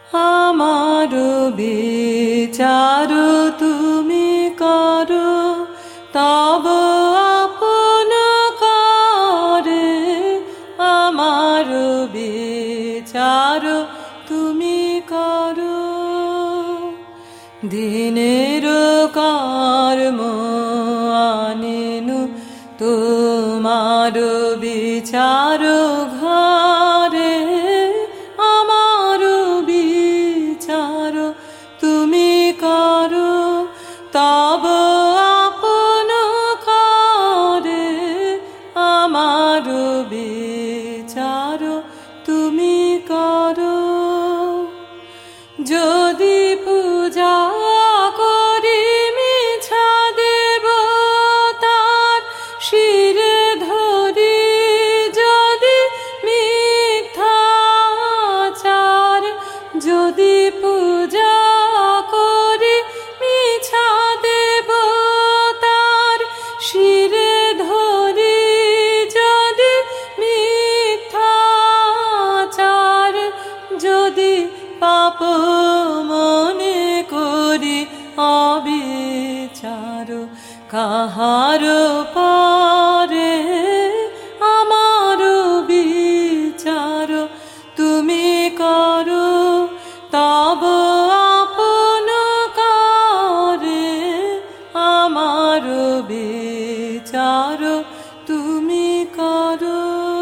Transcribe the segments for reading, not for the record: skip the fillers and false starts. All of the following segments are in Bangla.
আমার বিচার তুমি করো, তব আপন করে। আমার বিচার তুমি করো। দিনের কর্ম আনেনু তোমার বিচার ঘরে। আমার বিচার তুমি করো, তব আপন করে। আমার বিচার তুমি করো। যদি পূজা করি মিছা দেবতার শিরে ধরি, যদি মিথ্যাচার, যদি পূজা করি মিছা দেবতার শিরে ধরি, যদি মিথ্যাচার, যদি পাপ মনে করি অবিচার কাহার পারে। আমার বিচার তুমি করো, তব আপন করে। আমার বিচার তুমি করো।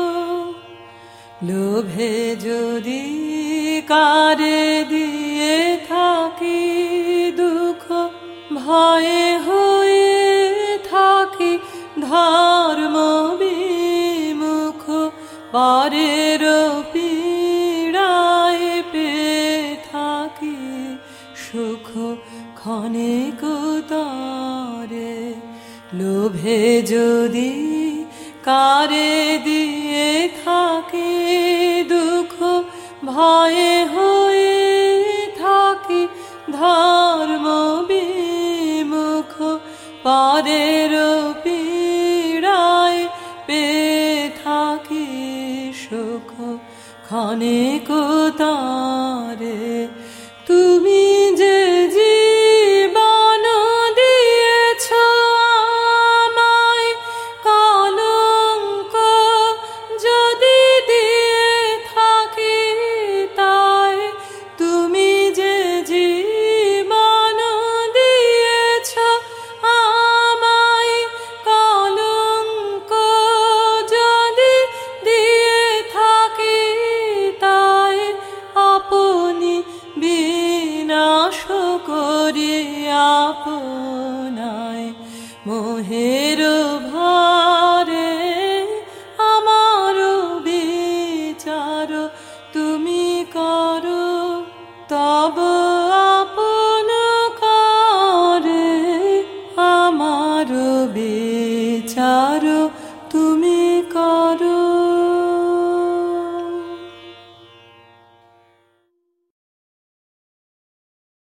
লোভে যদি কারে দিয়ে থাকি দুঃখ, ভয়ে হয়ে থাকি ধর্ম বিমুখ, পরের পীড়ায় পেয়ে থাকি সুখ ক্ষণিক তরে। লোভে যদি কারে দিয়ে থাকি দুঃখ, ভয়ে হয়ে থাকি ধর্ম বিমুখ, পরের পীড়ায় পেয়ে থাকি সুখ ক্ষণিক তরে। তুমি যে জীবন দিয়েছ আমায়, কলঙ্ক যদি দিয়ে থাকি তাই। তুমি যে জীবন দিয়েছ আমায়, কলঙ্ক যদি দিয়ে থাকি তাই। আপনি বিনাশ করি আপনায় মোহের ভারে। আমার বিচার তুমি করো, তব আপন করে। আমার বিচার তুমি করো।